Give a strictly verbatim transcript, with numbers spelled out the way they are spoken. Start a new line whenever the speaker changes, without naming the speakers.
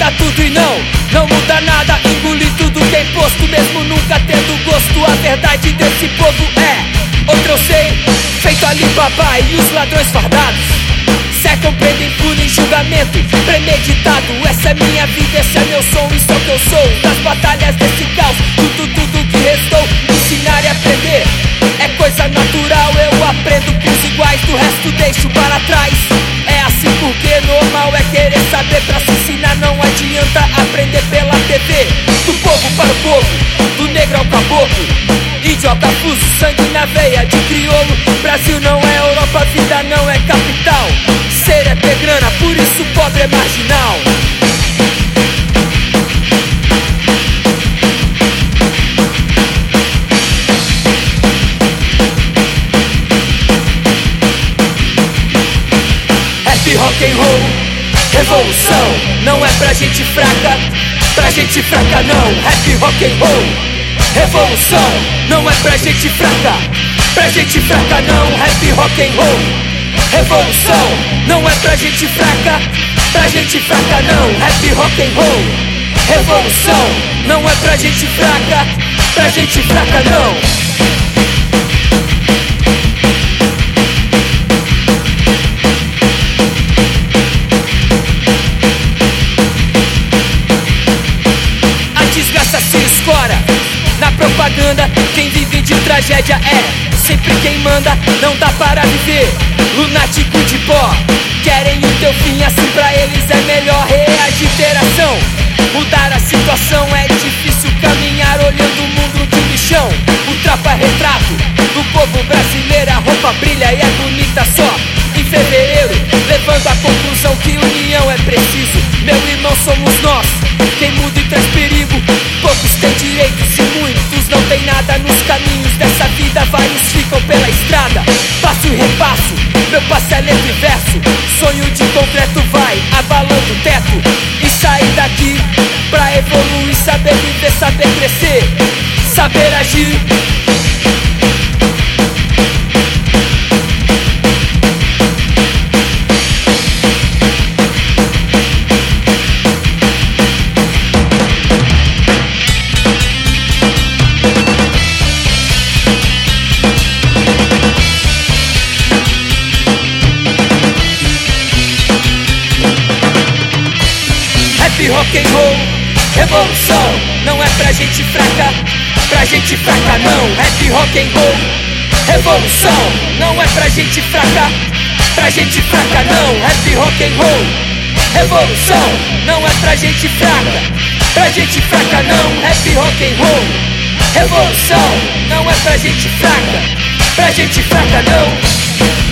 muda tudo e não, não muda nada. Engole tudo que é imposto, mesmo nunca tendo gosto. A verdade desse povo é, outra eu sei, feito Alibaba e os ladrões fardados secam, prendem, punem, julgamento premeditado. Essa é minha vida, esse é meu som, isso é o que eu sou. Das batalhas desse caos, tudo, tudo que restou. Ensinar e aprender é coisa natural. Eu aprendo com os iguais, do resto deixo para trás. É assim porque normal é querer saber. Pra se ensinar não adianta aprender pela T V. Do povo para o povo, do negro ao caboclo, idiota, fuso, sangue na veia de crioulo. Brasil não é Europa, vida não é capital. Ser é ter grana, por isso pobre é marginal. Rap, rock and roll, revolução. Não é pra gente fraca, pra gente fraca não. Rap, rock and roll, revolução. Não é pra gente fraca, pra gente fraca não. Rap, rock and roll, revolução. Não é pra gente fraca, pra gente fraca não. Rap, rock and roll, revolução. Não é pra gente fraca, pra gente fraca não. Na propaganda, quem vive de tragédia é sempre quem manda, não dá para viver. Lunático de pó, querem o teu fim, assim pra eles é melhor reagir. Interação, mudar a situação é difícil. Caminhar olhando o mundo de lixão. O trapa é retrato do povo brasileiro. A roupa brilha e é bonita só em fevereiro, levando à conclusão que união é preciso. Meu irmão, somos nós, quem muda e traz perigo. Poucos têm direitos e muitos não tem nada. Nos caminhos dessa vida vários ficam pela estrada. Passo e repasso, meu passo é letra e verso. Sonho de concreto vai abalando o teto. E sair daqui pra evoluir, saber viver, saber crescer, saber agir. Rock and roll, revolução. Não é pra gente fraca, pra gente fraca não. Rap, rock and roll, revolução. Não é pra gente fraca, pra gente fraca não. Rap, rock and roll, revolução. Não é pra gente fraca, pra gente fraca não. Rap, rock and roll, revolução. Não é pra gente fraca, pra gente fraca não.